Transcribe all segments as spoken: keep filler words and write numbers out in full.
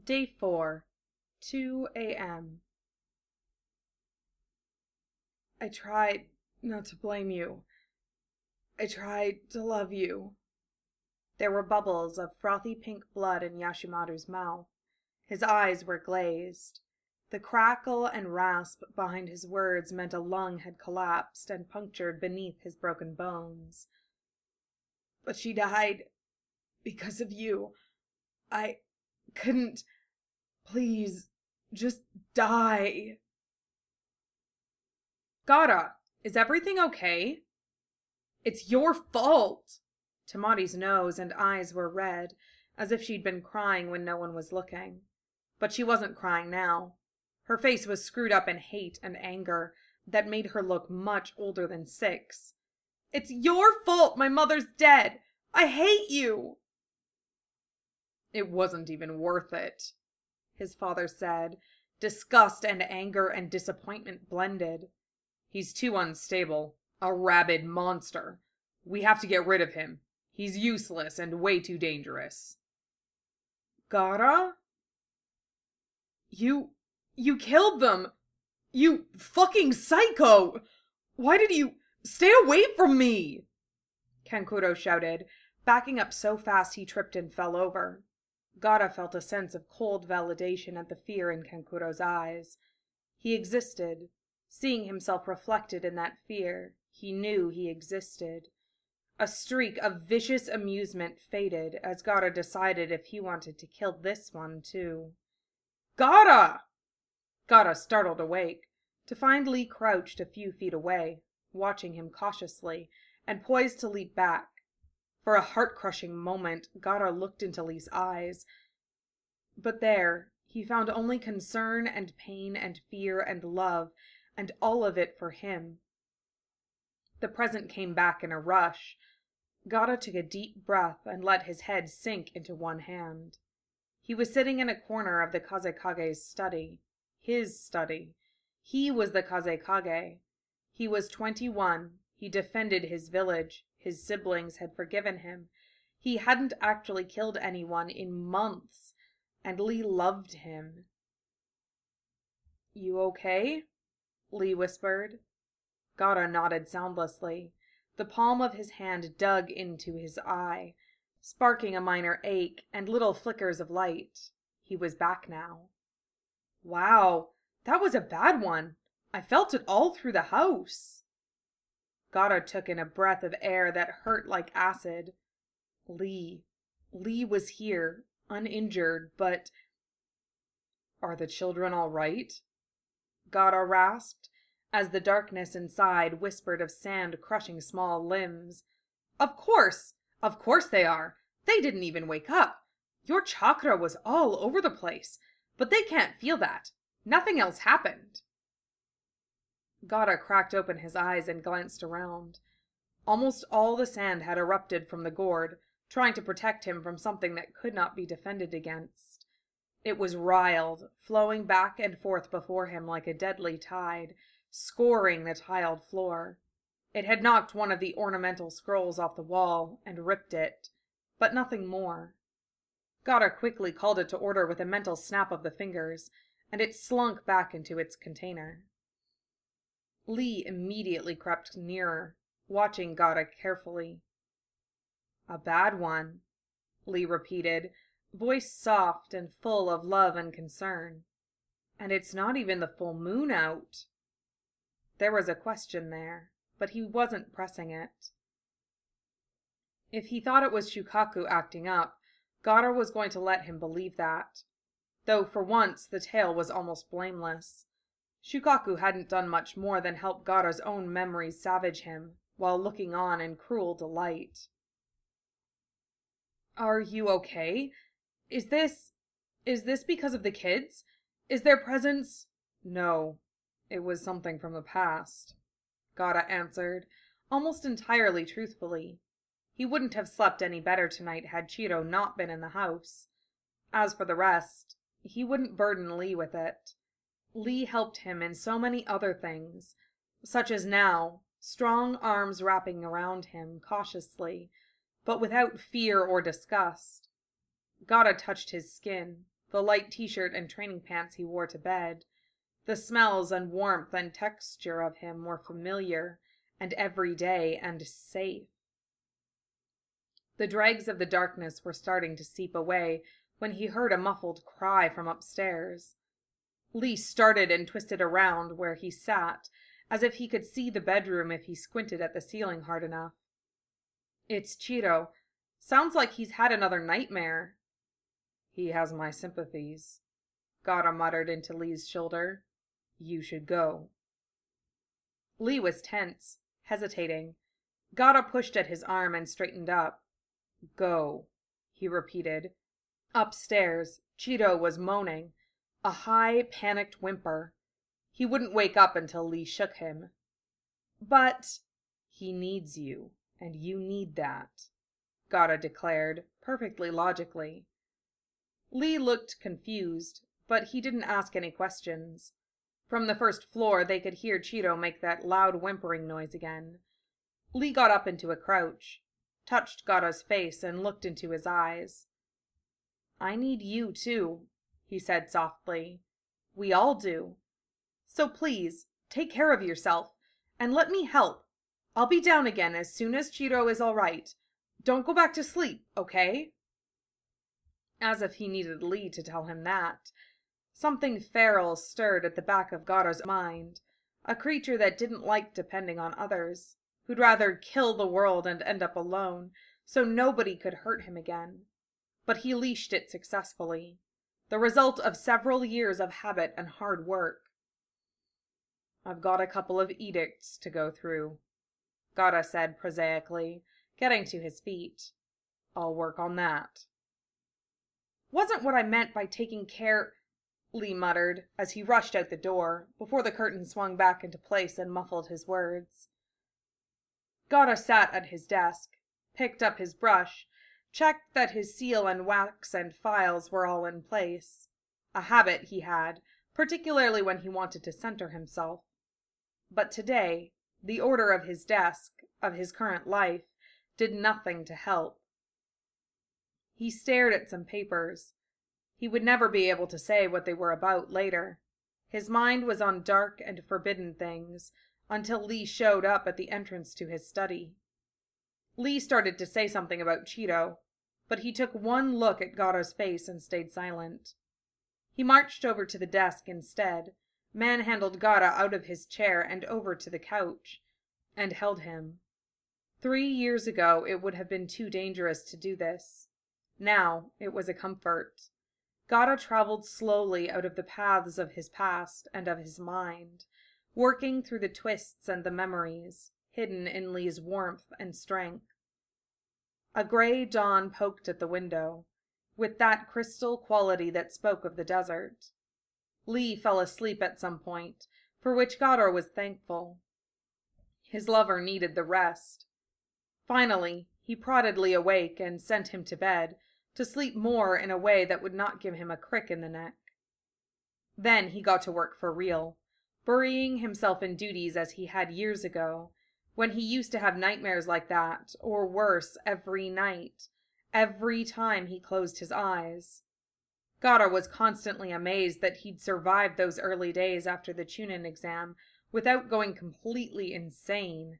Day four, two a m I tried not to blame you. I tried to love you. There were bubbles of frothy pink blood in Yashimaru's mouth. His eyes were glazed. The crackle and rasp behind his words meant a lung had collapsed and punctured beneath his broken bones. But she died because of you. I couldn't. Please, just die. Gaara, is everything okay? It's your fault. Tamari's nose and eyes were red, as if she'd been crying when no one was looking. But she wasn't crying now. Her face was screwed up in hate and anger that made her look much older than six. It's your fault my mother's dead. I hate you. It wasn't even worth it, his father said, disgust and anger and disappointment blended. He's too unstable, a rabid monster. We have to get rid of him. He's useless and way too dangerous. Gaara? You... you killed them! You fucking psycho! Why did you... stay away from me! Kankuro shouted, backing up so fast he tripped and fell over. Gaara felt a sense of cold validation at the fear in Kankuro's eyes. He existed. Seeing himself reflected in that fear, he knew he existed. A streak of vicious amusement faded as Gaara decided if he wanted to kill this one, too. Gaara! Gaara startled awake, to find Lee crouched a few feet away, watching him cautiously, and poised to leap back. For a heart-crushing moment, Gaara looked into Lee's eyes. But there, he found only concern and pain and fear and love, and all of it for him. The present came back in a rush. Gaara took a deep breath and let his head sink into one hand. He was sitting in a corner of the Kazekage's study. His study. He was the Kazekage. He was twenty-one. He defended his village. His siblings had forgiven him. He hadn't actually killed anyone in months, and Lee loved him. You okay? Lee whispered. Gaara nodded soundlessly. The palm of his hand dug into his eye, sparking a minor ache and little flickers of light. He was back now. Wow, that was a bad one. I felt it all through the house. Gaara took in a breath of air that hurt like acid. Lee. Lee was here, uninjured, but... Are the children all right? Gaara rasped, as the darkness inside whispered of sand crushing small limbs. Of course! Of course they are! They didn't even wake up! Your chakra was all over the place, but they can't feel that. Nothing else happened. Gaara cracked open his eyes and glanced around. Almost all the sand had erupted from the gourd, trying to protect him from something that could not be defended against. It was riled, flowing back and forth before him like a deadly tide, scoring the tiled floor. It had knocked one of the ornamental scrolls off the wall and ripped it, but nothing more. Gaara quickly called it to order with a mental snap of the fingers, and it slunk back into its container. Lee immediately crept nearer, watching Gaara carefully. A bad one, Lee repeated, voice soft and full of love and concern. And it's not even the full moon out. There was a question there, but he wasn't pressing it. If he thought it was Shukaku acting up, Gaara was going to let him believe that. Though for once the tale was almost blameless. Shukaku hadn't done much more than help Gaara's own memories savage him, while looking on in cruel delight. Are you okay? Is this... is this because of the kids? Is their presence... No, it was something from the past, Gaara answered, almost entirely truthfully. He wouldn't have slept any better tonight had Chiro not been in the house. As for the rest, he wouldn't burden Lee with it. Lee helped him in so many other things, such as now, strong arms wrapping around him cautiously, but without fear or disgust. Gaara touched his skin, the light t-shirt and training pants he wore to bed. The smells and warmth and texture of him were familiar and everyday and safe. The dregs of the darkness were starting to seep away when he heard a muffled cry from upstairs. Lee started and twisted around where he sat, as if he could see the bedroom if he squinted at the ceiling hard enough. "It's Cheeto. Sounds like he's had another nightmare." "He has my sympathies," Gada muttered into Lee's shoulder. "You should go." Lee was tense, hesitating. Gada pushed at his arm and straightened up. "Go," he repeated. Upstairs, Cheeto was moaning, a high, panicked whimper. He wouldn't wake up until Lee shook him. "But—" "He needs you, and you need that," Gada declared, perfectly logically. Lee looked confused, but he didn't ask any questions. From the first floor, they could hear Cheeto make that loud whimpering noise again. Lee got up into a crouch, touched Gada's face, and looked into his eyes. "I need you, too," he said softly. "We all do. So please, take care of yourself, and let me help. I'll be down again as soon as Cheeto is all right. Don't go back to sleep, okay?" As if he needed Lee to tell him that. Something feral stirred at the back of Gada's mind, a creature that didn't like depending on others, who'd rather kill the world and end up alone, so nobody could hurt him again. But he leashed it successfully, the result of several years of habit and hard work. "I've got a couple of edicts to go through," Gada said prosaically, getting to his feet. "I'll work on that." "Wasn't what I meant by taking care," Lee muttered as he rushed out the door, before the curtain swung back into place and muffled his words. Gada sat at his desk, picked up his brush, checked that his seal and wax and files were all in place, a habit he had, particularly when he wanted to center himself. But today, the order of his desk, of his current life, did nothing to help. He stared at some papers. He would never be able to say what they were about later. His mind was on dark and forbidden things, until Lee showed up at the entrance to his study. Lee started to say something about Cheeto, but he took one look at Gada's face and stayed silent. He marched over to the desk instead, manhandled Gada out of his chair and over to the couch, and held him. Three years ago it would have been too dangerous to do this. Now it was a comfort. Gada traveled slowly out of the paths of his past and of his mind, working through the twists and the memories, hidden in Lee's warmth and strength. A gray dawn poked at the window, with that crystal quality that spoke of the desert. Lee fell asleep at some point, for which Gada was thankful. His lover needed the rest. Finally, he prodded Lee awake and sent him to bed, to sleep more in a way that would not give him a crick in the neck. Then he got to work for real, burying himself in duties as he had years ago, when he used to have nightmares like that, or worse, every night, every time he closed his eyes. Gada was constantly amazed that he'd survived those early days after the Chunin exam without going completely insane.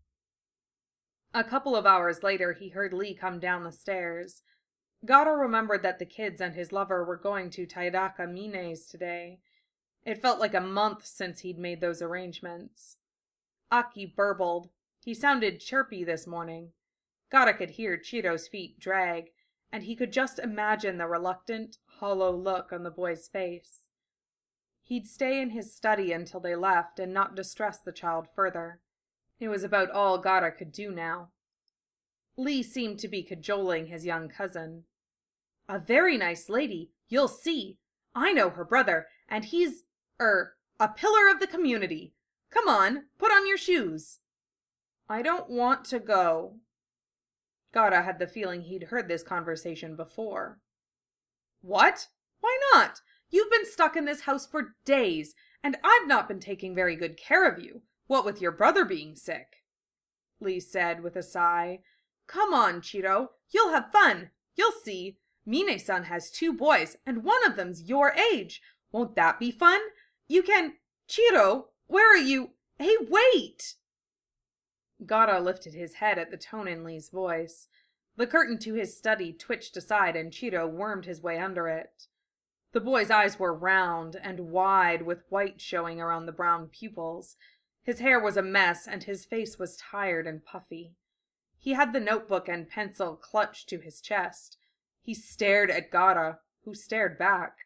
A couple of hours later, he heard Lee come down the stairs. Gada remembered that the kids and his lover were going to Taidaka Mine's today. It felt like a month since he'd made those arrangements. Aki burbled. He sounded chirpy this morning. Gada could hear Cheeto's feet drag, and he could just imagine the reluctant, hollow look on the boy's face. He'd stay in his study until they left and not distress the child further. It was about all Gada could do now. Lee seemed to be cajoling his young cousin. "A very nice lady, you'll see. I know her brother, and he's, er, a pillar of the community. Come on, put on your shoes." "I don't want to go." Gada had the feeling he'd heard this conversation before. "What? Why not? You've been stuck in this house for days, and I've not been taking very good care of you, what with your brother being sick," Lee said with a sigh. "Come on, Cheeto. You'll have fun. You'll see. Mine-san has two boys, and one of them's your age. Won't that be fun? You can... Chiro, where are you? Hey, wait! Gaara lifted his head at the tone in Lee's voice. The curtain to his study twitched aside and Chiro wormed his way under it. The boy's eyes were round and wide, with white showing around the brown pupils. His hair was a mess and his face was tired and puffy. He had the notebook and pencil clutched to his chest. He stared at Gaara, who stared back.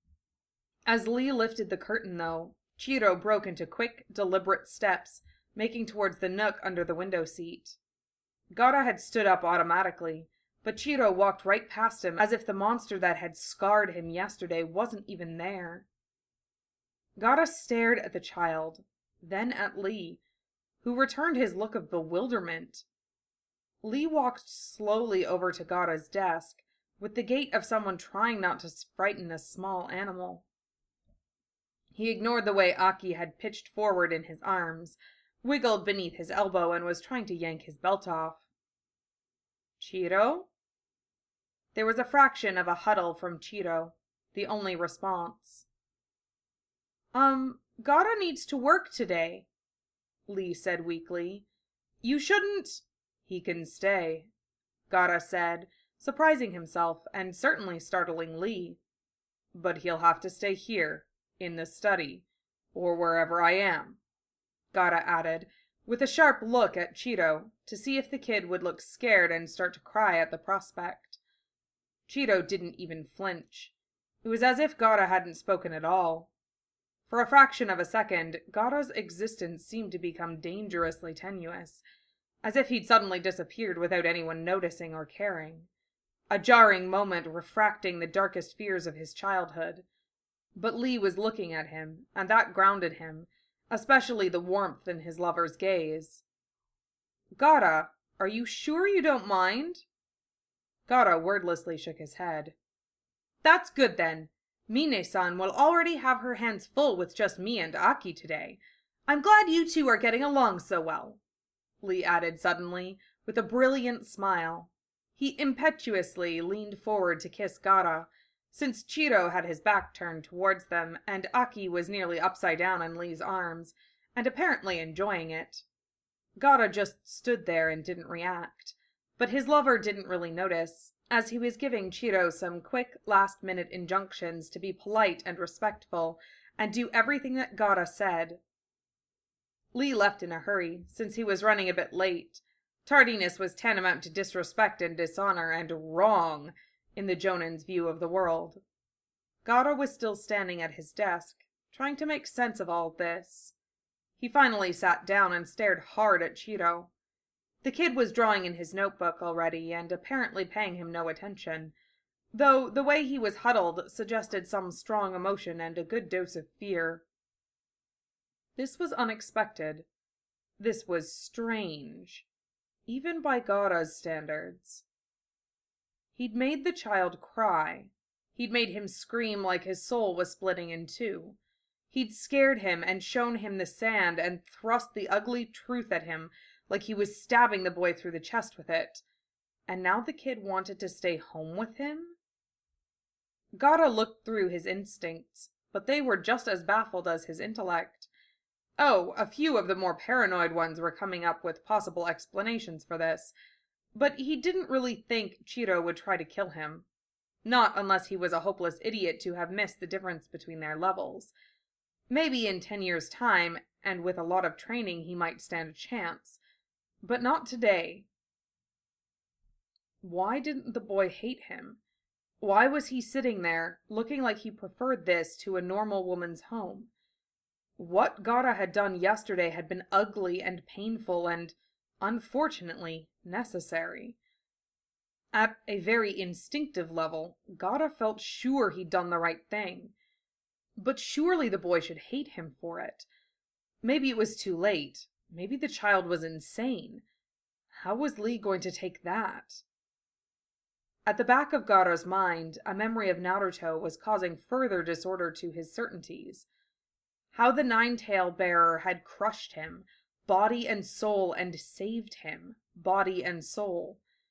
As Lee lifted the curtain, though, Chiro broke into quick, deliberate steps, making towards the nook under the window seat. Gaara had stood up automatically, but Chiro walked right past him as if the monster that had scarred him yesterday wasn't even there. Gaara stared at the child, then at Lee, who returned his look of bewilderment. Lee walked slowly over to Gaara's desk, with the gait of someone trying not to frighten a small animal. He ignored the way Aki had pitched forward in his arms, wiggled beneath his elbow, and was trying to yank his belt off. Chiro? There was a fraction of a huddle from Chiro, the only response. Um, Gaara needs to work today, Lee said weakly. You shouldn't... He can stay, Gaara said, surprising himself and certainly startling Lee. But he'll have to stay here, in the study, or wherever I am, Gaara added, with a sharp look at Chiro to see if the kid would look scared and start to cry at the prospect. Chiro didn't even flinch. It was as if Gaara hadn't spoken at all. For a fraction of a second, Gaara's existence seemed to become dangerously tenuous, as if he'd suddenly disappeared without anyone noticing or caring. A jarring moment refracting the darkest fears of his childhood. But Lee was looking at him, and that grounded him, especially the warmth in his lover's gaze. Gaara, are you sure you don't mind? Gaara wordlessly shook his head. That's good then. Mine-san will already have her hands full with just me and Aki today. I'm glad you two are getting along so well, Lee added suddenly, with a brilliant smile. He impetuously leaned forward to kiss Gaara, since Chiro had his back turned towards them and Aki was nearly upside down in Lee's arms, and apparently enjoying it. Gaara just stood there and didn't react, but his lover didn't really notice, as he was giving Chiro some quick, last-minute injunctions to be polite and respectful, and do everything that Gaara said. Lee left in a hurry, since he was running a bit late. Tardiness was tantamount to disrespect and dishonor, and wrong, in the Jonin's view of the world. Gaara was still standing at his desk, trying to make sense of all this. He finally sat down and stared hard at Chiro. The kid was drawing in his notebook already, and apparently paying him no attention, though the way he was huddled suggested some strong emotion and a good dose of fear. This was unexpected. This was strange, even by Gaara's standards. He'd made the child cry. He'd made him scream like his soul was splitting in two. He'd scared him and shown him the sand and thrust the ugly truth at him like he was stabbing the boy through the chest with it. And now the kid wanted to stay home with him? Gaara looked through his instincts, but they were just as baffled as his intellect. Oh, a few of the more paranoid ones were coming up with possible explanations for this, but he didn't really think Chiro would try to kill him. Not unless he was a hopeless idiot to have missed the difference between their levels. Maybe in ten years' time, and with a lot of training, he might stand a chance. But not today. Why didn't the boy hate him? Why was he sitting there, looking like he preferred this to a normal woman's home? What Gaara had done yesterday had been ugly and painful and, unfortunately, necessary. At a very instinctive level, Gaara felt sure he'd done the right thing. But surely the boy should hate him for it. Maybe it was too late. Maybe the child was insane. How was Lee going to take that? At the back of Gaara's mind, a memory of Naruto was causing further disorder to his certainties. How the Nine-Tail Bearer had crushed him, body and soul, and saved him, body and soul.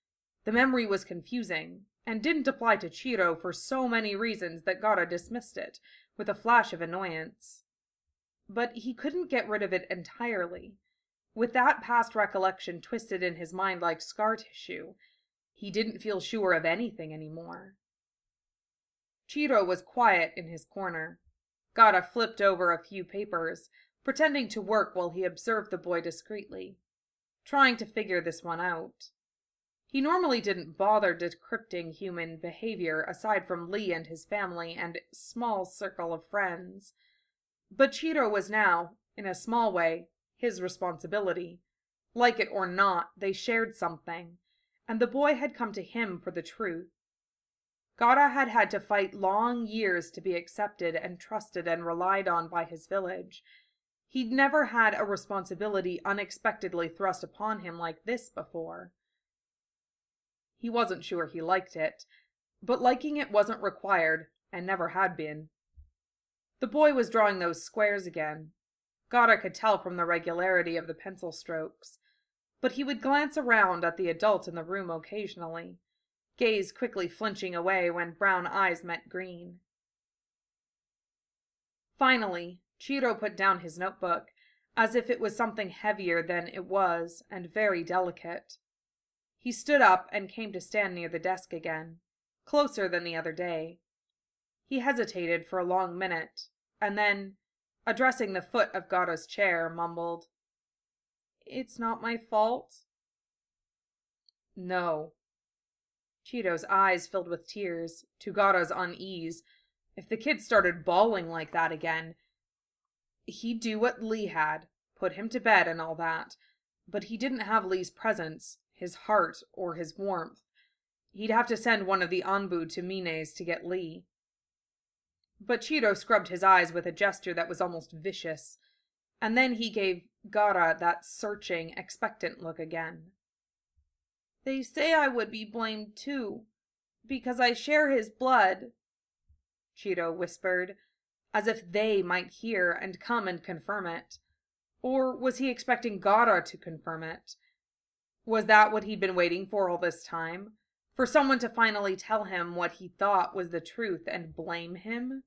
The memory was confusing, and didn't apply to Chiro for so many reasons that Gaara dismissed it, with a flash of annoyance. But he couldn't get rid of it entirely. With that past recollection twisted in his mind like scar tissue, he didn't feel sure of anything anymore. Chiro was quiet in his corner. Gaara flipped over a few papers, pretending to work while he observed the boy discreetly, trying to figure this one out. He normally didn't bother decrypting human behavior aside from Lee and his family and small circle of friends. But Chiro was now, in a small way, his responsibility. Like it or not, they shared something, and the boy had come to him for the truth. Gaara had had to fight long years to be accepted and trusted and relied on by his village. He'd never had a responsibility unexpectedly thrust upon him like this before. He wasn't sure he liked it, but liking it wasn't required, and never had been. The boy was drawing those squares again. Gaara could tell from the regularity of the pencil strokes, but he would glance around at the adult in the room occasionally, gaze quickly flinching away when brown eyes met green. Finally, Chiro put down his notebook, as if it was something heavier than it was and very delicate. He stood up and came to stand near the desk again, closer than the other day. He hesitated for a long minute, and then, addressing the foot of Gaara's chair, mumbled, "It's not my fault." "No." Chiro's eyes filled with tears, to Gaara's unease. If the kid started bawling like that again, he'd do what Lee had, put him to bed and all that, but he didn't have Lee's presence, his heart, or his warmth. He'd have to send one of the Anbu to Mine's to get Lee. But Chiro scrubbed his eyes with a gesture that was almost vicious, and then he gave Gaara that searching, expectant look again. "They say I would be blamed too, because I share his blood," Chiro whispered, as if they might hear and come and confirm it. Or was he expecting Gaara to confirm it? Was that what he'd been waiting for all this time? For someone to finally tell him what he thought was the truth and blame him?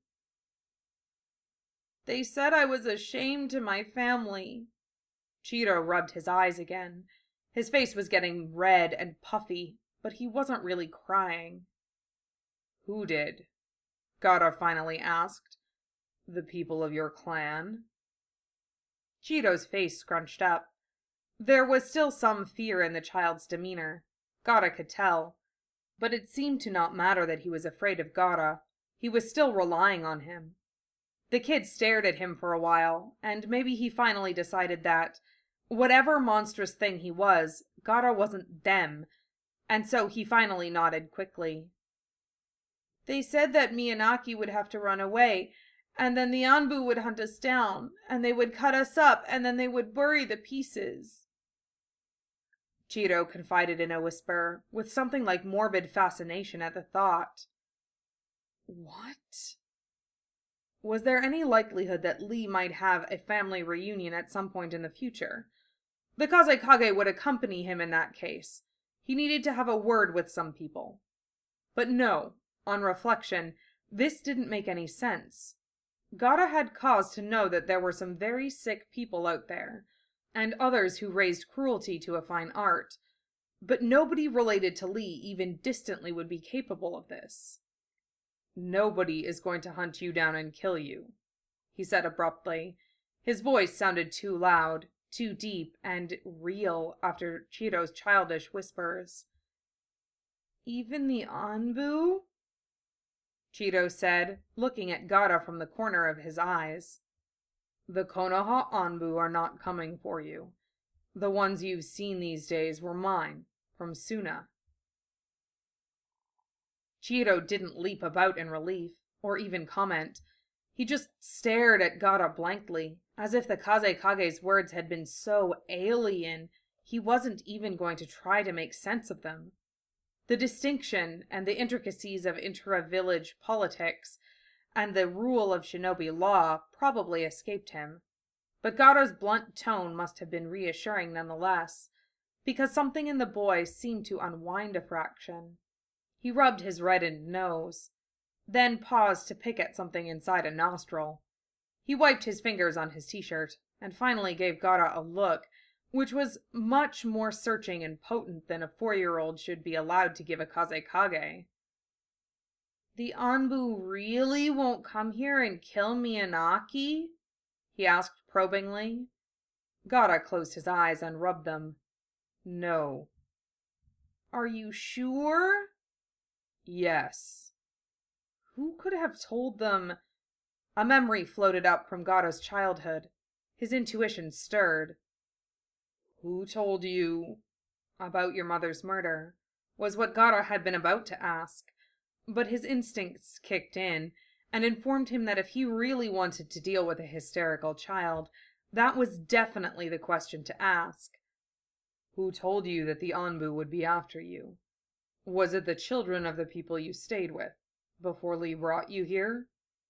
"They said I was a shame to my family." Chiro rubbed his eyes again. His face was getting red and puffy, but he wasn't really crying. "Who did?" Gaara finally asked. "The people of your clan?" Chiro's face scrunched up. There was still some fear in the child's demeanor. Gaara could tell. But it seemed to not matter that he was afraid of Gaara. He was still relying on him. The kid stared at him for a while, and maybe he finally decided that, whatever monstrous thing he was, Gaara wasn't them, and so he finally nodded quickly. "They said that Miyinaki would have to run away, and then the Anbu would hunt us down, and they would cut us up, and then they would bury the pieces." Chiro confided in a whisper, with something like morbid fascination at the thought. What? Was there any likelihood that Lee might have a family reunion at some point in the future? The Kazekage would accompany him in that case. He needed to have a word with some people. But no, on reflection, this didn't make any sense. Gaara had cause to know that there were some very sick people out there, and others who raised cruelty to a fine art, but nobody related to Lee even distantly would be capable of this. "Nobody is going to hunt you down and kill you," he said abruptly. His voice sounded too loud, too deep, and real after Chiro's childish whispers. "Even the Anbu?" Chiro said, looking at Gaara from the corner of his eyes. "The Konoha Anbu are not coming for you. The ones you've seen these days were mine, from Suna." Chiro didn't leap about in relief, or even comment. He just stared at Gaara blankly, as if the Kazekage's words had been so alien, he wasn't even going to try to make sense of them. The distinction and the intricacies of intra-village politics and the rule of shinobi law probably escaped him. But Gaara's blunt tone must have been reassuring nonetheless, because something in the boy seemed to unwind a fraction. He rubbed his reddened nose, then paused to pick at something inside a nostril. He wiped his fingers on his t-shirt, and finally gave Gaara a look which was much more searching and potent than a four-year-old should be allowed to give a Kazekage. "The Anbu really won't come here and kill Miyazaki?" he asked probingly. Gaara closed his eyes and rubbed them. "No." "Are you sure?" "Yes." Who could have told them? A memory floated up from Gaara's childhood. His intuition stirred. "Who told you about your mother's murder?" was what Gaara had been about to ask, but his instincts kicked in and informed him that if he really wanted to deal with a hysterical child, that was definitely the question to ask. "Who told you that the Anbu would be after you? Was it the children of the people you stayed with, before Lee brought you here?"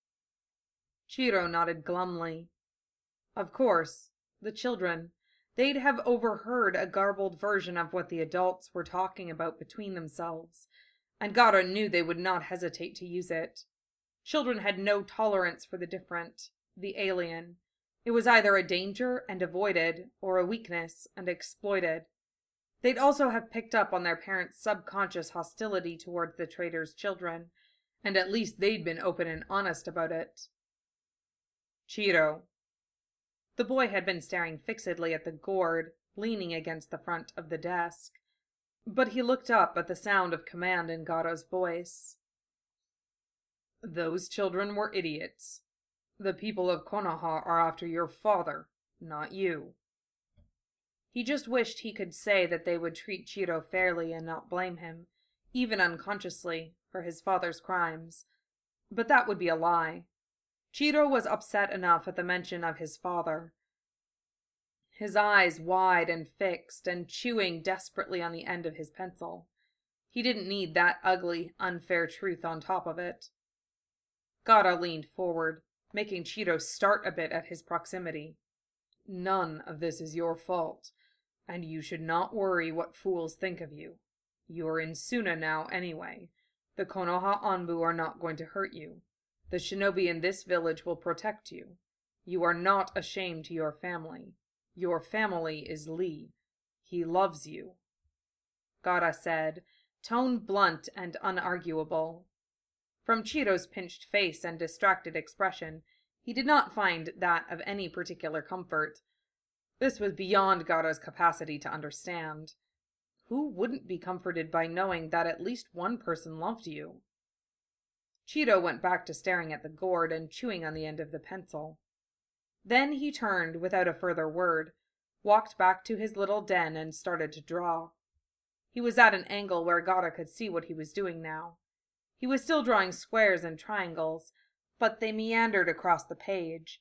Chiro nodded glumly. Of course, the children. They'd have overheard a garbled version of what the adults were talking about between themselves, and Gaara knew they would not hesitate to use it. Children had no tolerance for the different, the alien. It was either a danger and avoided, or a weakness and exploited. They'd also have picked up on their parents' subconscious hostility towards the trader's children, and at least they'd been open and honest about it. "Chiro." The boy had been staring fixedly at the gourd, leaning against the front of the desk, but he looked up at the sound of command in Gaara's voice. "Those children were idiots. The people of Konoha are after your father, not you." He just wished he could say that they would treat Chiro fairly and not blame him, even unconsciously, for his father's crimes. But that would be a lie. Chiro was upset enough at the mention of his father. His eyes wide and fixed, and chewing desperately on the end of his pencil. He didn't need that ugly, unfair truth on top of it. Gaara leaned forward, making Chiro start a bit at his proximity. "None of this is your fault, and you should not worry what fools think of you. You're in Suna now anyway. The Konoha Anbu are not going to hurt you. The shinobi in this village will protect you. You are not a shame to your family. Your family is Lee. He loves you," Gaara said, tone blunt and unarguable. From Chiro's pinched face and distracted expression, he did not find that of any particular comfort. This was beyond Gaara's capacity to understand. Who wouldn't be comforted by knowing that at least one person loved you? Chiro went back to staring at the gourd and chewing on the end of the pencil. Then he turned without a further word, walked back to his little den and started to draw. He was at an angle where Gaara could see what he was doing now. He was still drawing squares and triangles, but they meandered across the page,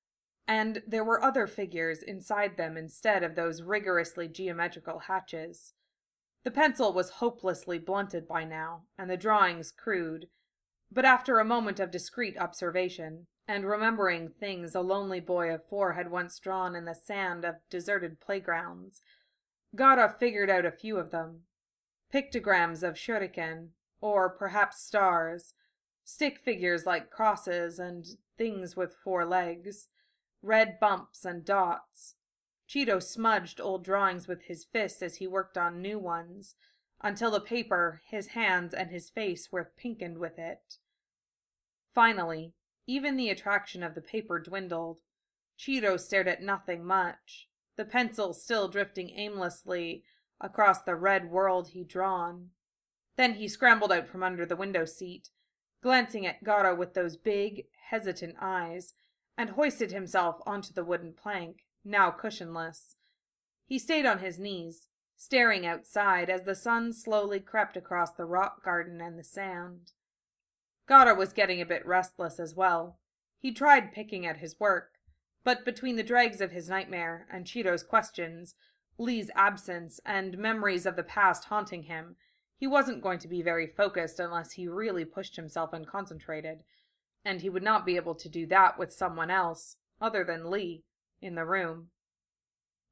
and there were other figures inside them instead of those rigorously geometrical hatches. The pencil was hopelessly blunted by now, and the drawings crude, but after a moment of discreet observation, and remembering things a lonely boy of four had once drawn in the sand of deserted playgrounds, Gaara figured out a few of them. Pictograms of shuriken, or perhaps stars, stick figures like crosses and things with four legs, red bumps and dots. Chiro smudged old drawings with his fists as he worked on new ones, until the paper, his hands, and his face were pinkened with it. Finally, even the attraction of the paper dwindled. Chiro stared at nothing much, the pencil still drifting aimlessly across the red world he'd drawn. Then he scrambled out from under the window seat, glancing at Gaara with those big, hesitant eyes, and hoisted himself onto the wooden plank, now cushionless. He stayed on his knees, staring outside as the sun slowly crept across the rock garden and the sand. Gaara was getting a bit restless as well. He tried picking at his work, but between the dregs of his nightmare and Chiro's questions, Lee's absence, and memories of the past haunting him, he wasn't going to be very focused unless he really pushed himself and concentrated, and he would not be able to do that with someone else, other than Lee, in the room.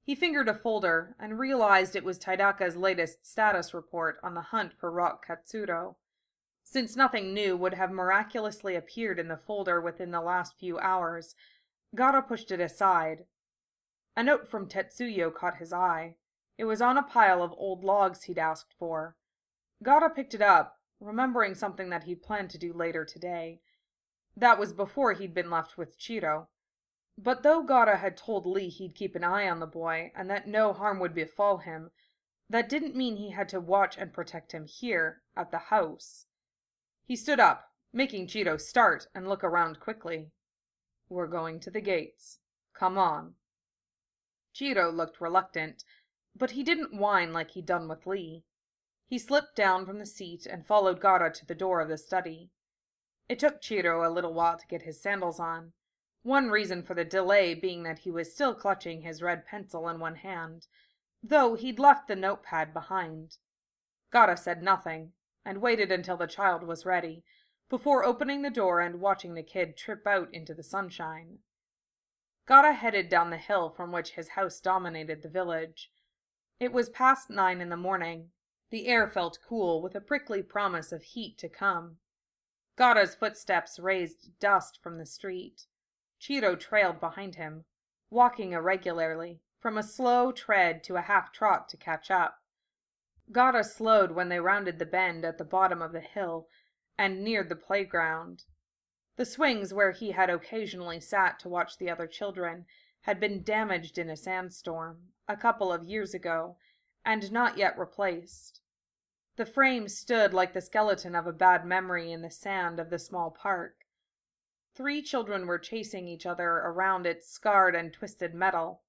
He fingered a folder and realized it was Taidaka's latest status report on the hunt for Rock Katsuro. Since nothing new would have miraculously appeared in the folder within the last few hours, Gaara pushed it aside. A note from Tetsuyo caught his eye. It was on a pile of old logs he'd asked for. Gaara picked it up, remembering something that he'd planned to do later today. That was before he'd been left with Chiro. But though Gaara had told Lee he'd keep an eye on the boy and that no harm would befall him, that didn't mean he had to watch and protect him here, at the house. He stood up, making Chiro start and look around quickly. "We're going to the gates. Come on." Chiro looked reluctant, but he didn't whine like he'd done with Lee. He slipped down from the seat and followed Gaara to the door of the study. It took Chiro a little while to get his sandals on, one reason for the delay being that he was still clutching his red pencil in one hand, though he'd left the notepad behind. Gaara said nothing, and waited until the child was ready, before opening the door and watching the kid trip out into the sunshine. Gaara headed down the hill from which his house dominated the village. It was past nine in the morning. The air felt cool, with a prickly promise of heat to come. Gaara's footsteps raised dust from the street. Chiro trailed behind him, walking irregularly, from a slow tread to a half-trot to catch up. Gaara slowed when they rounded the bend at the bottom of the hill and neared the playground. The swings where he had occasionally sat to watch the other children had been damaged in a sandstorm, a couple of years ago, and not yet replaced. The frame stood like the skeleton of a bad memory in the sand of the small park. Three children were chasing each other around its scarred and twisted metal.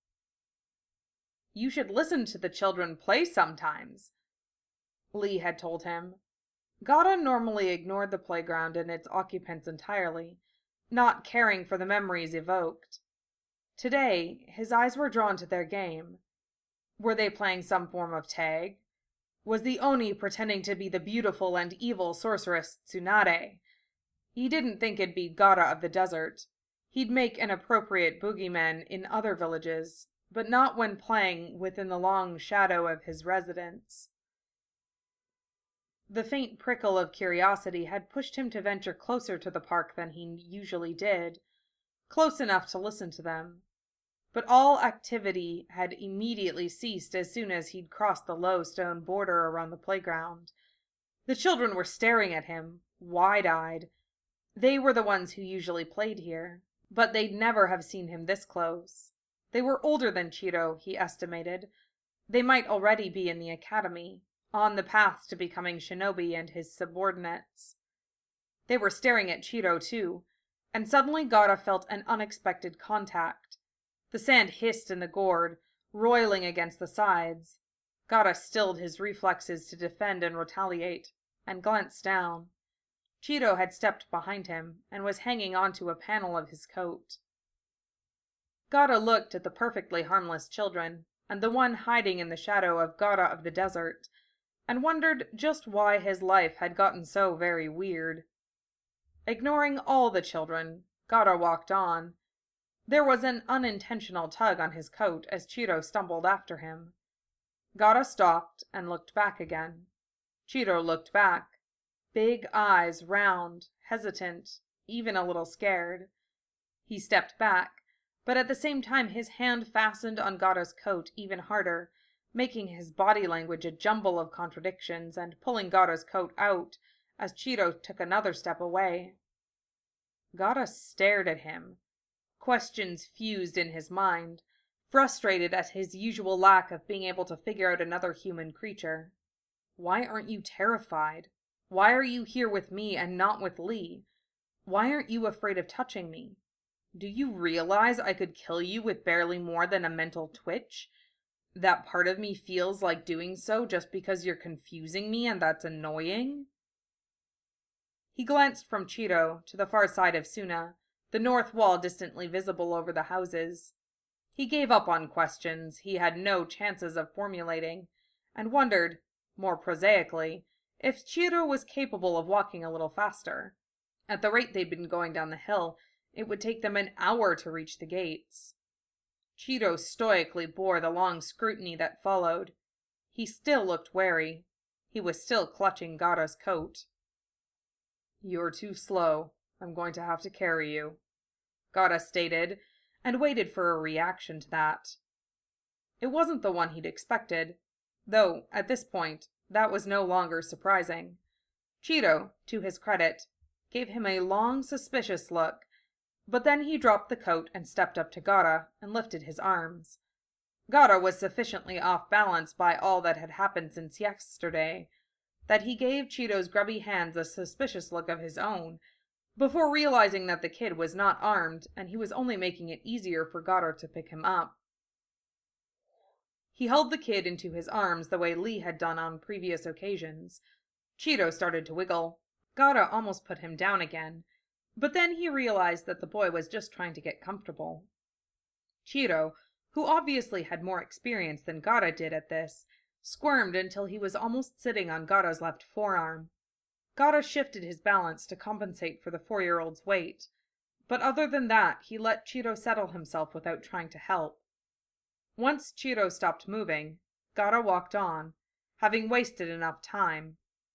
"You should listen to the children play sometimes," Lee had told him. Gaara normally ignored the playground and its occupants entirely, not caring for the memories evoked. Today, his eyes were drawn to their game. Were they playing some form of tag? Was the Oni pretending to be the beautiful and evil sorceress Tsunade? He didn't think it'd be Gaara of the desert. He'd make an appropriate boogeyman in other villages, but not when playing within the long shadow of his residence. The faint prickle of curiosity had pushed him to venture closer to the park than he usually did, close enough to listen to them. But all activity had immediately ceased as soon as he'd crossed the low stone border around the playground. The children were staring at him, wide-eyed. They were the ones who usually played here, but they'd never have seen him this close. They were older than Chiro, he estimated. They might already be in the academy, on the path to becoming shinobi and his subordinates. They were staring at Chiro too, and suddenly Gaara felt an unexpected contact. The sand hissed in the gourd, roiling against the sides. Gaara stilled his reflexes to defend and retaliate, and glanced down. Chiro had stepped behind him, and was hanging onto a panel of his coat. Gaara looked at the perfectly harmless children, and the one hiding in the shadow of Gaara of the desert, and wondered just why his life had gotten so very weird. Ignoring all the children, Gaara walked on. There was an unintentional tug on his coat as Chiro stumbled after him. Gaara stopped and looked back again. Chiro looked back. Big eyes, round, hesitant, even a little scared. He stepped back, but at the same time his hand fastened on Gaara's coat even harder, making his body language a jumble of contradictions and pulling Gaara's coat out as Chiro took another step away. Gaara stared at him. Questions fused in his mind, frustrated at his usual lack of being able to figure out another human creature. Why aren't you terrified? Why are you here with me and not with Lee? Why aren't you afraid of touching me? Do you realize I could kill you with barely more than a mental twitch? That part of me feels like doing so just because you're confusing me and that's annoying? He glanced from Chiro to the far side of Suna, the north wall distantly visible over the houses. He gave up on questions he had no chances of formulating, and wondered, more prosaically, if Chiro was capable of walking a little faster. At the rate they'd been going down the hill, it would take them an hour to reach the gates. Cheeto stoically bore the long scrutiny that followed. He still looked wary. He was still clutching Gara's coat. "You're too slow. I'm going to have to carry you," Gara stated, and waited for a reaction to that. It wasn't the one he'd expected, though, at this point, that was no longer surprising. Cheeto, to his credit, gave him a long, suspicious look, but then he dropped the coat and stepped up to Gara and lifted his arms. Gara was sufficiently off balance by all that had happened since yesterday, that he gave Cheeto's grubby hands a suspicious look of his own, before realizing that the kid was not armed and he was only making it easier for Gara to pick him up. He held the kid into his arms the way Lee had done on previous occasions. Cheeto started to wiggle. Gara almost put him down again, but then he realized that the boy was just trying to get comfortable. Cheeto, who obviously had more experience than Gara did at this, squirmed until he was almost sitting on Gara's left forearm. Gara shifted his balance to compensate for the four-year-old's weight, but other than that, he let Cheeto settle himself without trying to help. Once Cheeto stopped moving, Gara walked on, having wasted enough time.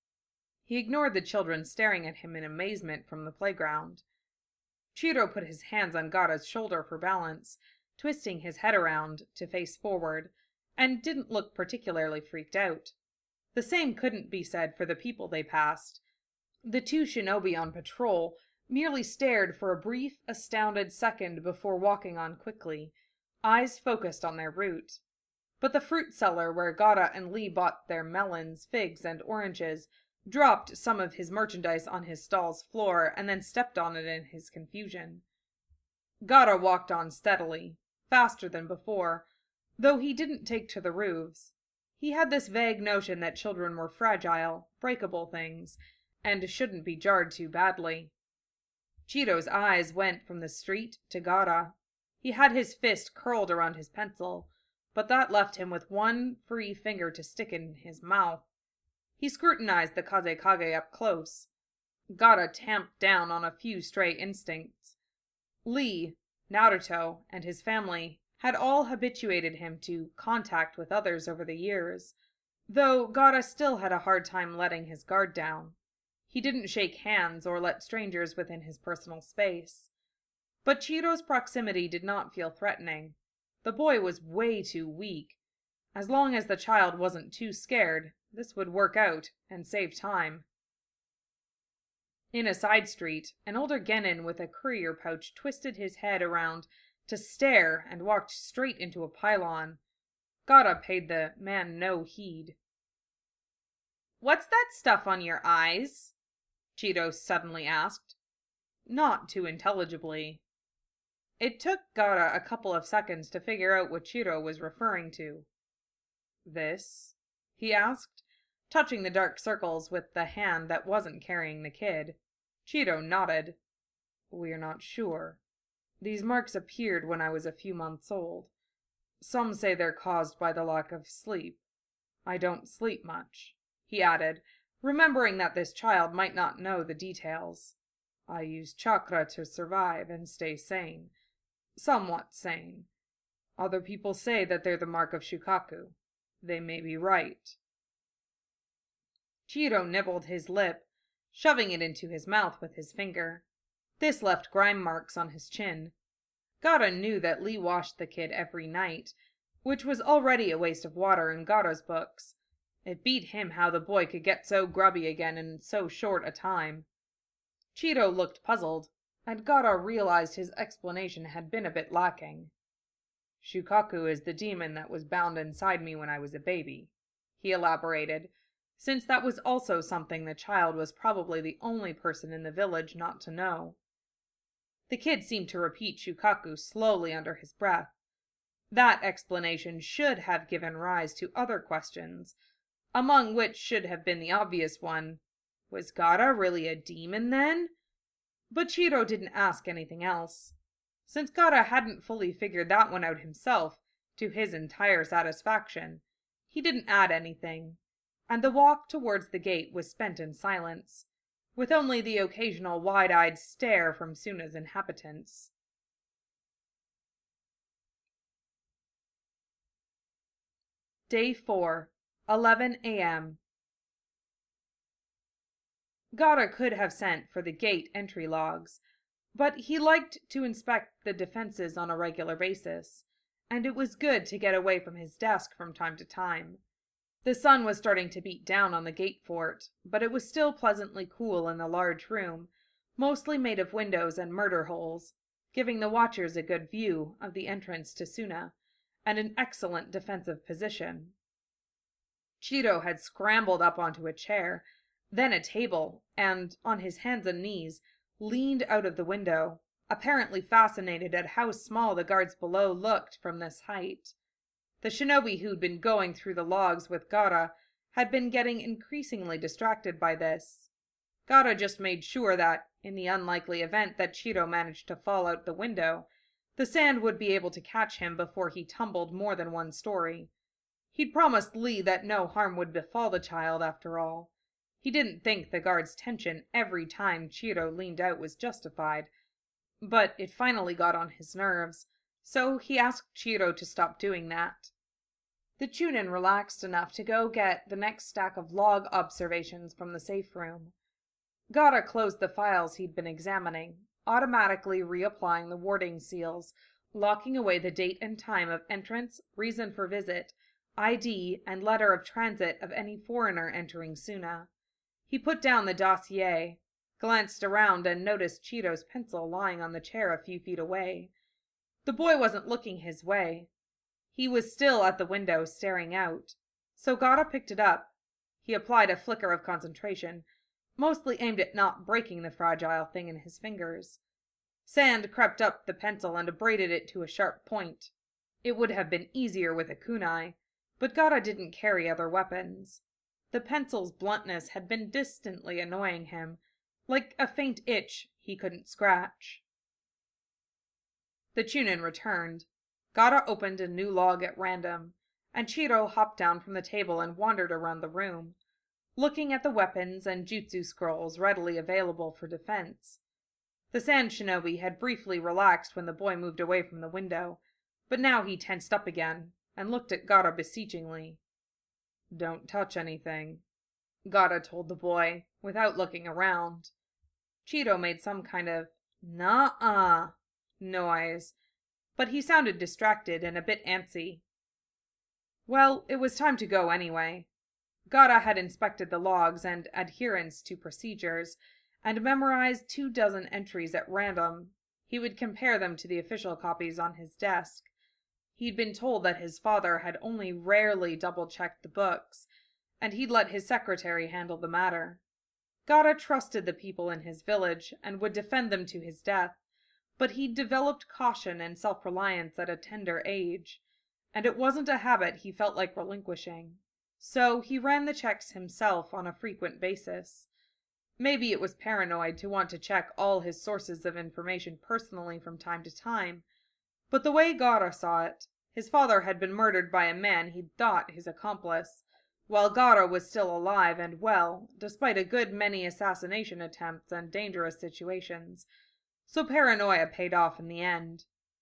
He ignored the children staring at him in amazement from the playground. Cheeto put his hands on Gara's shoulder for balance, twisting his head around to face forward, and didn't look particularly freaked out. The same couldn't be said for the people they passed. The two shinobi on patrol merely stared for a brief, astounded second before walking on quickly, eyes focused on their route. But the fruit seller where Gara and Lee bought their melons, figs, and oranges dropped some of his merchandise on his stall's floor and then stepped on it in his confusion. Gara walked on steadily, faster than before, though he didn't take to the roofs. He had this vague notion that children were fragile, breakable things, and shouldn't be jarred too badly. Cheeto's eyes went from the street to Gara. He had his fist curled around his pencil, but that left him with one free finger to stick in his mouth. He scrutinized the Kazekage up close. Gara tamped down on a few stray instincts. Lee, Naruto, and his family had all habituated him to contact with others over the years, though Gara still had a hard time letting his guard down. He didn't shake hands or let strangers within his personal space. But Cheeto's proximity did not feel threatening. The boy was way too weak. As long as the child wasn't too scared, this would work out and save time. In a side street, an older genin with a courier pouch twisted his head around to stare and walked straight into a pylon. Gara paid the man no heed. "What's that stuff on your eyes?" Cheeto suddenly asked. Not too intelligibly. It took Gara a couple of seconds to figure out what Cheeto was referring to. "This?" he asked, touching the dark circles with the hand that wasn't carrying the kid. Cheeto nodded. "We're not sure. These marks appeared when I was a few months old. Some say they're caused by the lack of sleep. I don't sleep much," he added, remembering that this child might not know the details. "I use chakra to survive and stay sane. Somewhat sane. Other people say that they're the mark of Shukaku. They may be right." Cheeto nibbled his lip, shoving it into his mouth with his finger. This left grime marks on his chin. Gara knew that Lee washed the kid every night, which was already a waste of water in Gara's books. It beat him how the boy could get so grubby again in so short a time. Cheeto looked puzzled, and Gara realized his explanation had been a bit lacking. "Shukaku is the demon that was bound inside me when I was a baby," he elaborated, since that was also something the child was probably the only person in the village not to know. The kid seemed to repeat Shukaku slowly under his breath. That explanation should have given rise to other questions, among which should have been the obvious one. Was Gara really a demon then? But Cheeto didn't ask anything else. Since Gara hadn't fully figured that one out himself, to his entire satisfaction, he didn't add anything, and the walk towards the gate was spent in silence, with only the occasional wide-eyed stare from Suna's inhabitants. Day four, eleven a m Gaara could have sent for the gate entry logs, but he liked to inspect the defenses on a regular basis, and it was good to get away from his desk from time to time. The sun was starting to beat down on the gate fort, but it was still pleasantly cool in the large room, mostly made of windows and murder holes, giving the watchers a good view of the entrance to Suna, and an excellent defensive position. Cheeto had scrambled up onto a chair, then a table, and, on his hands and knees, leaned out of the window, apparently fascinated at how small the guards below looked from this height. The shinobi who'd been going through the logs with Gaara had been getting increasingly distracted by this. Gaara just made sure that, in the unlikely event that Cheeto managed to fall out the window, the sand would be able to catch him before he tumbled more than one story. He'd promised Lee that no harm would befall the child after all. He didn't think the guard's tension every time Cheeto leaned out was justified, but it finally got on his nerves, so he asked Cheeto to stop doing that. The Chunin relaxed enough to go get the next stack of log observations from the safe room. Gaara closed the files he'd been examining, automatically reapplying the warding seals, locking away the date and time of entrance, reason for visit, I D, and letter of transit of any foreigner entering Suna. He put down the dossier, glanced around, and noticed Cheeto's pencil lying on the chair a few feet away. The boy wasn't looking his way. He was still at the window, staring out. So Gaara picked it up. He applied a flicker of concentration, mostly aimed at not breaking the fragile thing in his fingers. Sand crept up the pencil and abraded it to a sharp point. It would have been easier with a kunai, but Gaara didn't carry other weapons. The pencil's bluntness had been distantly annoying him, like a faint itch he couldn't scratch. The Chunin returned. Gaara opened a new log at random, and Cheeto hopped down from the table and wandered around the room, looking at the weapons and jutsu scrolls readily available for defense. The sand shinobi had briefly relaxed when the boy moved away from the window, but now he tensed up again and looked at Gaara beseechingly. "Don't touch anything," Gaara told the boy, without looking around. Cheeto made some kind of "nah-uh" noise, but he sounded distracted and a bit antsy. Well, it was time to go anyway. Gaara had inspected the logs and adherence to procedures, and memorized two dozen entries at random. He would compare them to the official copies on his desk. He'd been told that his father had only rarely double-checked the books, and he'd let his secretary handle the matter. Gaara trusted the people in his village and would defend them to his death, but he'd developed caution and self-reliance at a tender age, and it wasn't a habit he felt like relinquishing. So he ran the checks himself on a frequent basis. Maybe it was paranoid to want to check all his sources of information personally from time to time, but the way Gaara saw it, his father had been murdered by a man he'd thought his accomplice, while Gaara was still alive and well, despite a good many assassination attempts and dangerous situations, so paranoia paid off in the end.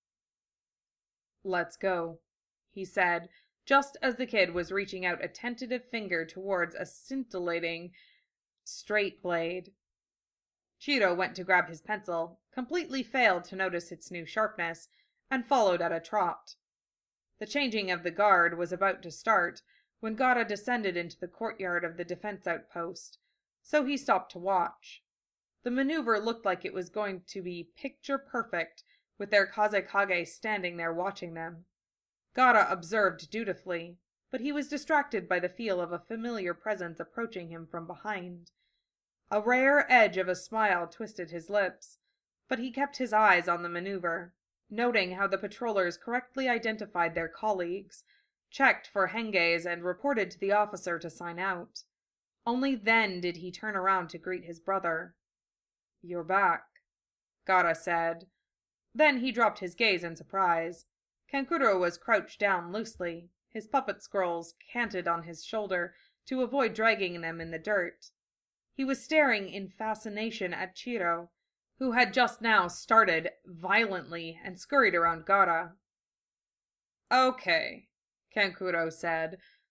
"Let's go," he said, just as the kid was reaching out a tentative finger towards a scintillating straight blade. Cheeto went to grab his pencil, completely failed to notice its new sharpness, and followed at a trot. The changing of the guard was about to start when Gaara descended into the courtyard of the defense outpost, so he stopped to watch. The maneuver looked like it was going to be picture perfect, with their Kazekage standing there watching them. Gaara observed dutifully, but he was distracted by the feel of a familiar presence approaching him from behind. A rare edge of a smile twisted his lips, but he kept his eyes on the maneuver, noting how the patrollers correctly identified their colleagues, checked for hengeis, and reported to the officer to sign out. Only then did he turn around to greet his brother. "You're back," Gaara said. Then he dropped his gaze in surprise. Kankuro was crouched down loosely, his puppet scrolls canted on his shoulder to avoid dragging them in the dirt. He was staring in fascination at Cheeto, who had just now started violently and scurried around Gaara. "Okay," Kankuro said,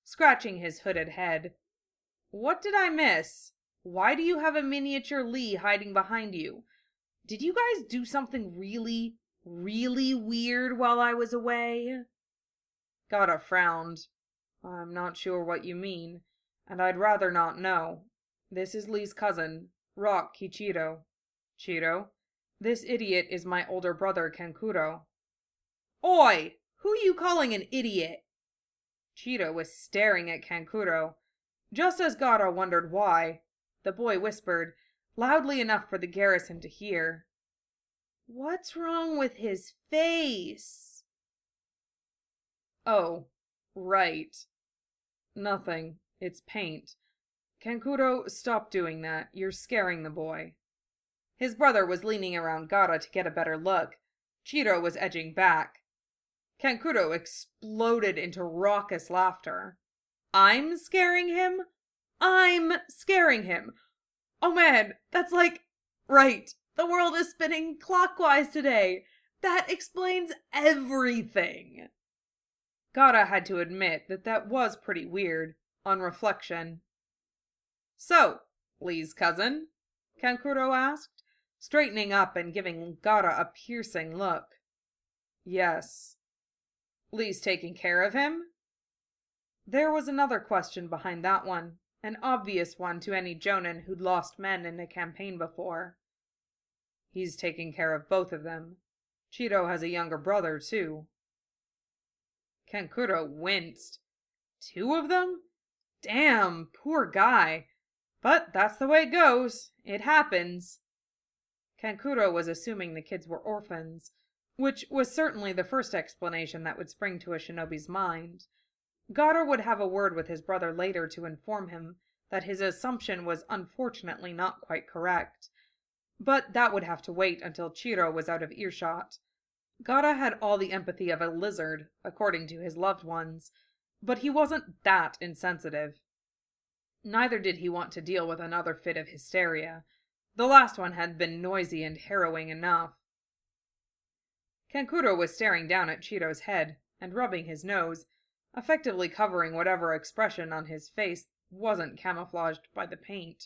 scratching his hooded head. What did I miss? Why do you have a miniature Lee hiding behind you? Did you guys do something really, really weird while I was away? Gaara frowned. I'm not sure what you mean, and I'd rather not know. This is Lee's cousin, Rock Kichiro. Chiro, this idiot is my older brother Kankuro. Oi! Who you calling an idiot? Chiro was staring at Kankuro. Just as Gaara wondered why, the boy whispered, loudly enough for the garrison to hear. What's wrong with his face? Oh, right. Nothing. It's paint. Kankuro, stop doing that. You're scaring the boy. His brother was leaning around Gaara to get a better look. Chiro was edging back. Kankuro exploded into raucous laughter. I'm scaring him? I'm scaring him. Oh man, that's like... Right, the world is spinning clockwise today. That explains everything. Gaara had to admit that that was pretty weird, on reflection. So, Lee's cousin? Kankuro asked, straightening up and giving Gaara a piercing look. Yes. Lee's taking care of him? There was another question behind that one, an obvious one to any Jonin who'd lost men in a campaign before. He's taking care of both of them. Chiro has a younger brother, too. Kankuro winced. Two of them? Damn, poor guy. But that's the way it goes. It happens. Kankuro was assuming the kids were orphans, which was certainly the first explanation that would spring to a shinobi's mind. Gaara would have a word with his brother later to inform him that his assumption was unfortunately not quite correct. But that would have to wait until Chiro was out of earshot. Gaara had all the empathy of a lizard, according to his loved ones, but he wasn't that insensitive. Neither did he want to deal with another fit of hysteria. The last one had been noisy and harrowing enough. Kankuro was staring down at Chiro's head and rubbing his nose, effectively covering whatever expression on his face wasn't camouflaged by the paint.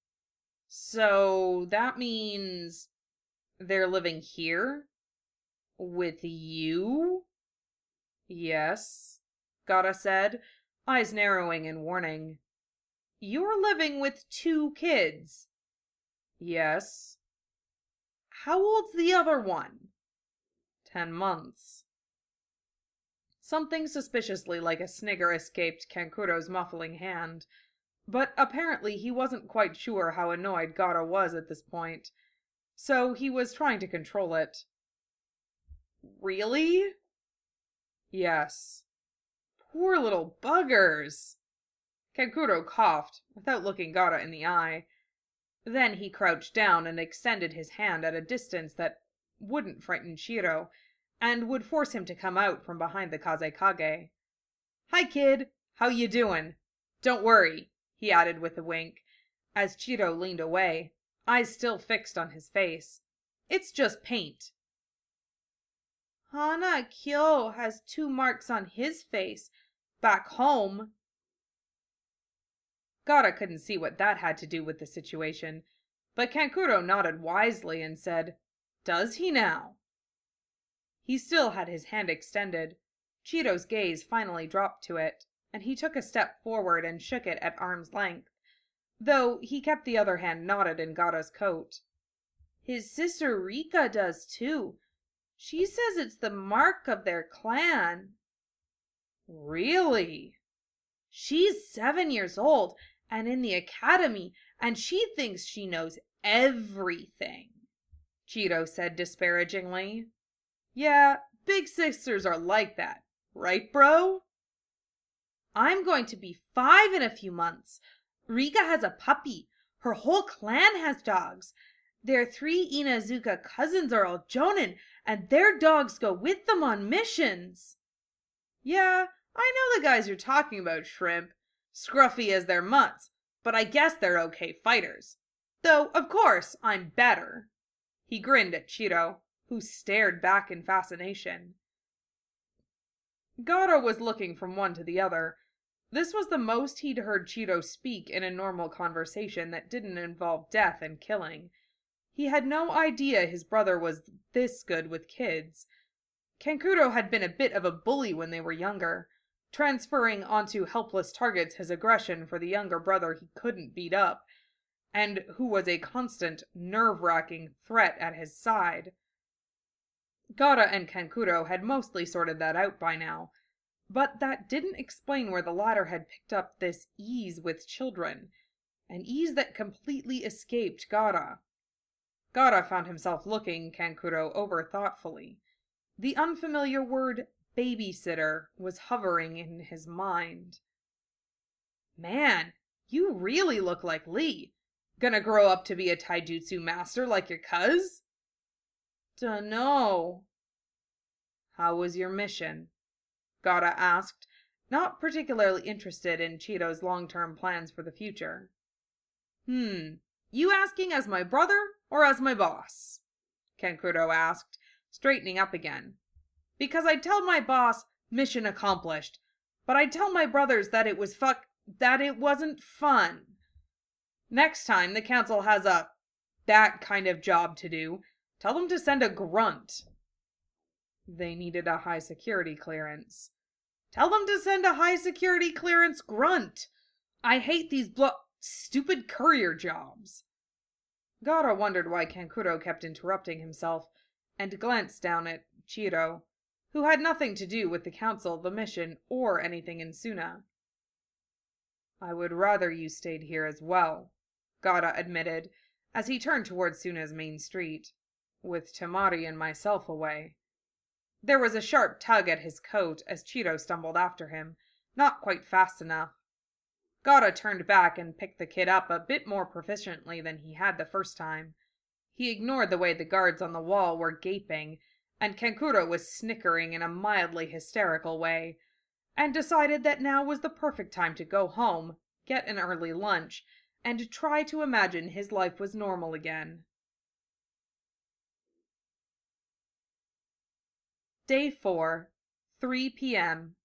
So that means they're living here? With you? Yes, Gaara said, eyes narrowing in warning. You're living with two kids? Yes. How old's the other one? Ten months. Something suspiciously like a snigger escaped Kankuro's muffling hand, but apparently he wasn't quite sure how annoyed Gaara was at this point, so he was trying to control it. Really? Yes. Poor little buggers. Kankuro coughed, without looking Gaara in the eye. Then he crouched down and extended his hand at a distance that wouldn't frighten Chiro, and would force him to come out from behind the Kazekage. Hi, kid. How you doing? Don't worry, he added with a wink, as Chiro leaned away, eyes still fixed on his face. It's just paint. Hana Kyo has two marks on his face, back home. Gaara couldn't see what that had to do with the situation, but Kankuro nodded wisely and said, Does he now? He still had his hand extended. Chiro's gaze finally dropped to it, and he took a step forward and shook it at arm's length, though he kept the other hand knotted in Gaara's coat. His sister Rika does too. She says it's the mark of their clan. Really? She's seven years old and in the academy, and she thinks she knows everything, Chiro said disparagingly. Yeah, big sisters are like that, right, bro? I'm going to be five in a few months. Rika has a puppy. Her whole clan has dogs. Their three Inazuka cousins are all Jonin, and their dogs go with them on missions. Yeah, I know the guys you're talking about, Shrimp. Scruffy as their mutts, but I guess they're okay fighters. Though, of course, I'm better. He grinned at Chiro, who stared back in fascination. Gaara was looking from one to the other, This was the most he'd heard Cheeto speak in a normal conversation that didn't involve death and killing. He had no idea his brother was this good with kids. Kankuro had been a bit of a bully when they were younger, transferring onto helpless targets his aggression for the younger brother he couldn't beat up, and who was a constant, nerve-wracking threat at his side. Gaara and Kankuro had mostly sorted that out by now, but that didn't explain where the latter had picked up this ease with children, an ease that completely escaped Gaara. Gaara found himself looking Kankuro over thoughtfully. The unfamiliar word babysitter was hovering in his mind. Man, you really look like Lee. Gonna grow up to be a taijutsu master like your cuz? Dunno. How was your mission? Gaara asked, not particularly interested in Cheeto's long-term plans for the future. Hmm, you asking as my brother or as my boss? Kankuro asked, straightening up again. Because I'd tell my boss, mission accomplished, but I'd tell my brothers that it was fuck, that it wasn't fun. Next time the council has a, that kind of job to do, tell them to send a grunt. They needed a high security clearance. Tell them to send a high security clearance grunt. I hate these blo- stupid courier jobs. Gaara wondered why Kankuro kept interrupting himself, and glanced down at Cheeto, who had nothing to do with the council, the mission, or anything in Suna. I would rather you stayed here as well, Gaara admitted, as he turned toward Suna's main street, with Temari and myself away. There was a sharp tug at his coat as Cheeto stumbled after him, not quite fast enough. Gaara turned back and picked the kid up a bit more proficiently than he had the first time. He ignored the way the guards on the wall were gaping, and Kankuro was snickering in a mildly hysterical way, and decided that now was the perfect time to go home, get an early lunch, and try to imagine his life was normal again. Day four, three p.m.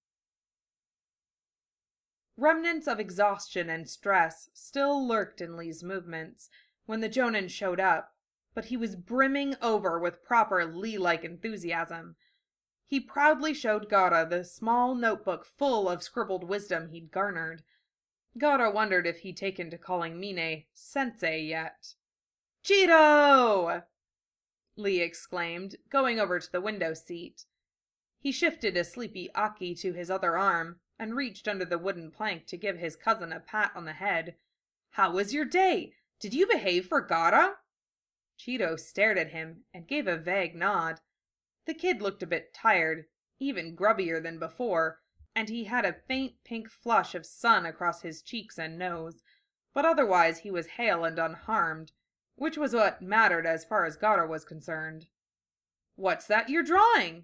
Remnants of exhaustion and stress still lurked in Lee's movements when the Jonin showed up, but he was brimming over with proper Lee-like enthusiasm. He proudly showed Gaara the small notebook full of scribbled wisdom he'd garnered. Gaara wondered if he'd taken to calling Mine sensei yet. Cheeto! Lee exclaimed, going over to the window seat. He shifted a sleepy Aki to his other arm, and reached under the wooden plank to give his cousin a pat on the head. How was your day? Did you behave for Gaara? Cheeto stared at him, and gave a vague nod. The kid looked a bit tired, even grubbier than before, and he had a faint pink flush of sun across his cheeks and nose, but otherwise he was hale and unharmed, which was what mattered as far as Gaara was concerned. What's that you're drawing?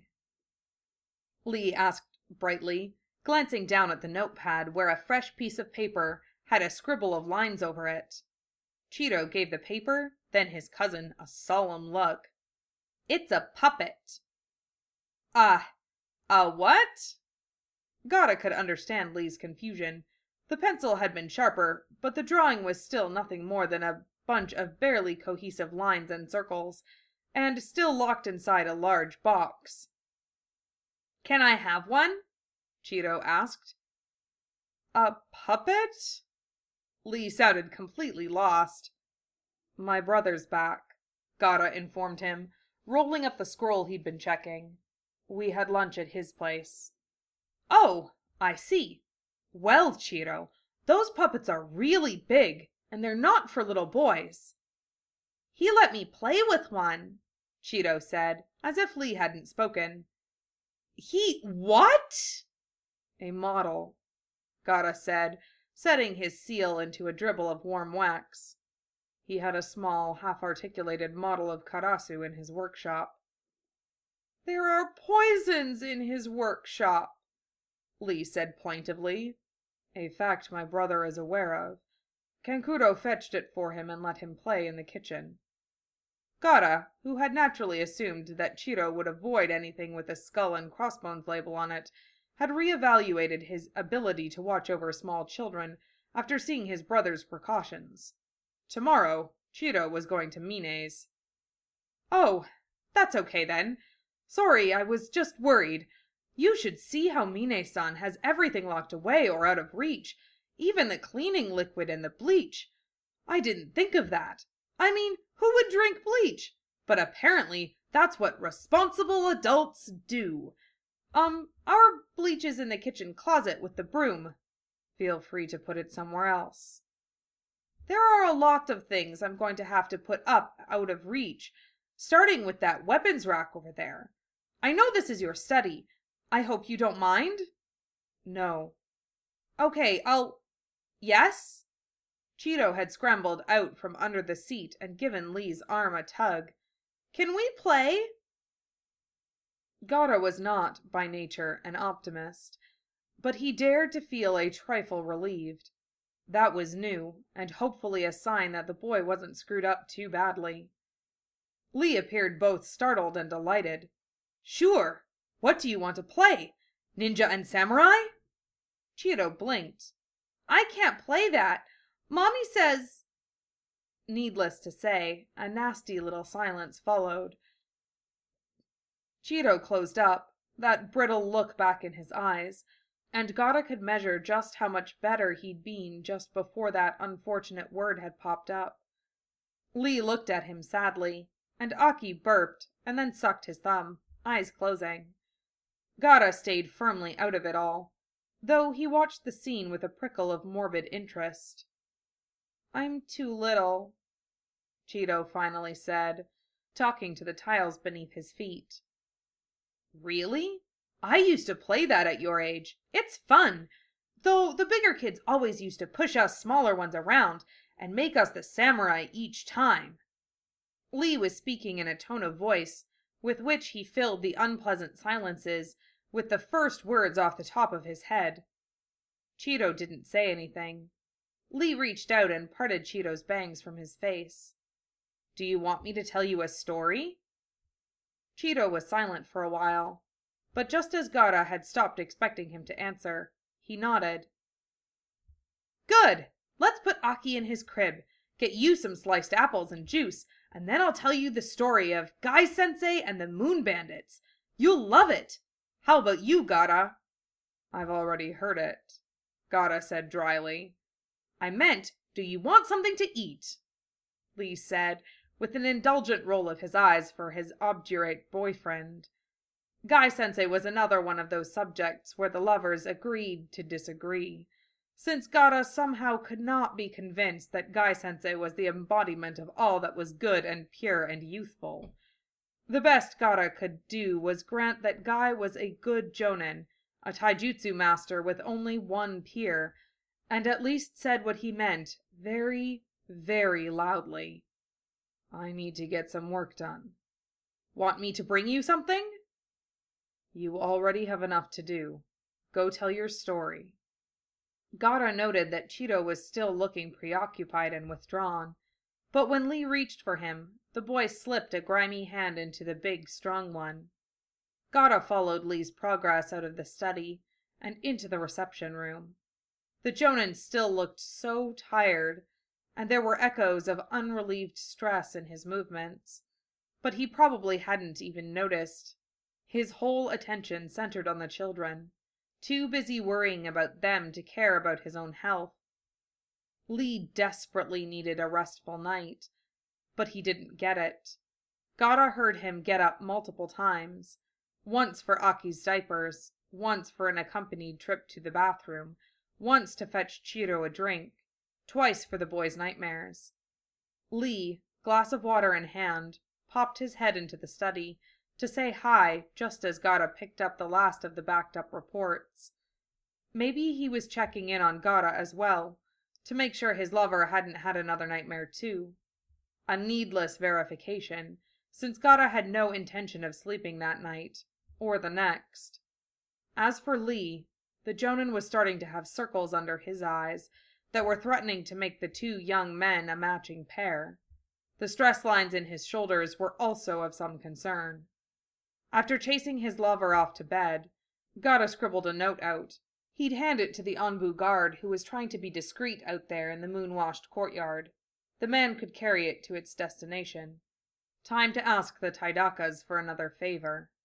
Lee asked brightly, glancing down at the notepad where a fresh piece of paper had a scribble of lines over it. Cheeto gave the paper, then his cousin, a solemn look. It's a puppet. Ah, uh, a what? Gaara could understand Lee's confusion. The pencil had been sharper, but the drawing was still nothing more than a bunch of barely cohesive lines and circles, and still locked inside a large box. Can I have one? Cheeto asked. A puppet? Lee sounded completely lost. My brother's back, Gaara informed him, rolling up the scroll he'd been checking. We had lunch at his place. Oh, I see. Well, Cheeto, those puppets are really big, and they're not for little boys. He let me play with one, Cheeto said, as if Lee hadn't spoken. He what? A model, Gaara said, setting his seal into a dribble of warm wax. He had a small, half-articulated model of Karasu in his workshop. There are poisons in his workshop, Lee said plaintively. A fact my brother is aware of. Kankuro fetched it for him and let him play in the kitchen. Gaara, who had naturally assumed that Cheeto would avoid anything with a skull and crossbones label on it, had reevaluated his ability to watch over small children after seeing his brother's precautions. Tomorrow, Chiro was going to Mine's. "Oh, that's okay then. Sorry, I was just worried. You should see how Mine-san has everything locked away or out of reach, even the cleaning liquid and the bleach. I didn't think of that. I mean, who would drink bleach? But apparently that's what responsible adults do. Um, our bleach is in the kitchen closet with the broom. Feel free to put it somewhere else. There are a lot of things I'm going to have to put up out of reach, starting with that weapons rack over there. I know this is your study. I hope you don't mind?" "No." "Okay, I'll..." "Yes?" Chiro had scrambled out from under the seat and given Lee's arm a tug. "Can we play?" Gaara was not, by nature, an optimist, but he dared to feel a trifle relieved. That was new, and hopefully a sign that the boy wasn't screwed up too badly. Lee appeared both startled and delighted. "Sure! What do you want to play? Ninja and samurai?" Chiro blinked. "I can't play that. Mommy says..." Needless to say, a nasty little silence followed. Chiro closed up, that brittle look back in his eyes, and Gaara could measure just how much better he'd been just before that unfortunate word had popped up. Lee looked at him sadly, and Aki burped and then sucked his thumb, eyes closing. Gaara stayed firmly out of it all, though he watched the scene with a prickle of morbid interest. "I'm too little," Chiro finally said, talking to the tiles beneath his feet. "Really? I used to play that at your age. It's fun. Though the bigger kids always used to push us smaller ones around and make us the samurai each time." Lee was speaking in a tone of voice with which he filled the unpleasant silences with the first words off the top of his head. Chiro didn't say anything. Lee reached out and parted Chiro's bangs from his face. "Do you want me to tell you a story?" Chiro was silent for a while, but just as Gaara had stopped expecting him to answer, he nodded. "Good! Let's put Aki in his crib, get you some sliced apples and juice, and then I'll tell you the story of Guy-sensei and the Moon Bandits. You'll love it! How about you, Gaara?" "I've already heard it," Gaara said dryly. "I meant, do you want something to eat?" Lee said, with an indulgent roll of his eyes for his obdurate boyfriend. Guy-sensei was another one of those subjects where the lovers agreed to disagree, since Gaara somehow could not be convinced that Guy-sensei was the embodiment of all that was good and pure and youthful. The best Gaara could do was grant that Guy was a good jonin, a taijutsu master with only one peer, and at least said what he meant very, very loudly. "I need to get some work done. Want me to bring you something?" "You already have enough to do. Go tell your story." Gaara noted that Chiro was still looking preoccupied and withdrawn, but when Lee reached for him, the boy slipped a grimy hand into the big, strong one. Gaara followed Lee's progress out of the study and into the reception room. The jonin still looked so tired, and there were echoes of unrelieved stress in his movements, but he probably hadn't even noticed. His whole attention centered on the children, too busy worrying about them to care about his own health. Lee desperately needed a restful night, but he didn't get it. Gaara heard him get up multiple times, once for Aki's diapers, once for an accompanied trip to the bathroom, once to fetch Chiro a drink, twice for the boy's nightmares. Lee, glass of water in hand, popped his head into the study to say hi just as Gaara picked up the last of the backed-up reports. Maybe he was checking in on Gaara as well, to make sure his lover hadn't had another nightmare too. A needless verification, since Gaara had no intention of sleeping that night, or the next. As for Lee, the jonin was starting to have circles under his eyes that were threatening to make the two young men a matching pair. The stress lines in his shoulders were also of some concern. After chasing his lover off to bed, Gata scribbled a note out. He'd hand it to the Anbu guard, who was trying to be discreet out there in the moon-washed courtyard. The man could carry it to its destination. Time to ask the Taidakas for another favor.